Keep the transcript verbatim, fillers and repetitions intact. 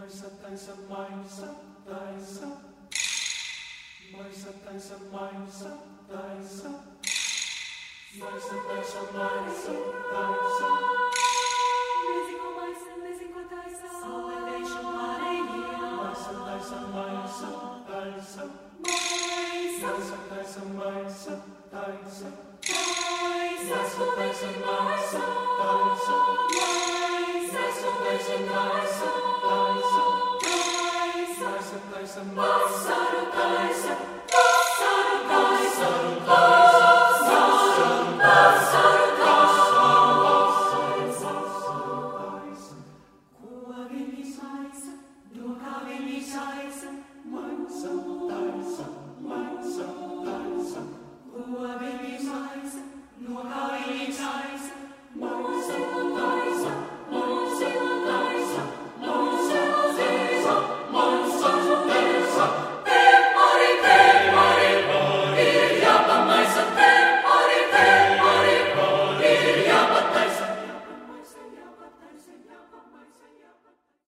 Maisa taisa maisa taisa. Maisa taisa maisa taisa. Maisa taisa maisa taisa. Musical maisa, musical taisa. Salvation, hallelujah. Maisa taisa maisa taisa. Maisa, Maisa taisa maisa taisa. maisa, Maisa taisa maisa taisa. maisa, Maisa taisa maisa taisa. maisa, Maisa taisa maisa. masaru taisa, masaru taisa, masaru taisa. Kua veni saisa, dua veni saisa, Maisa taisa.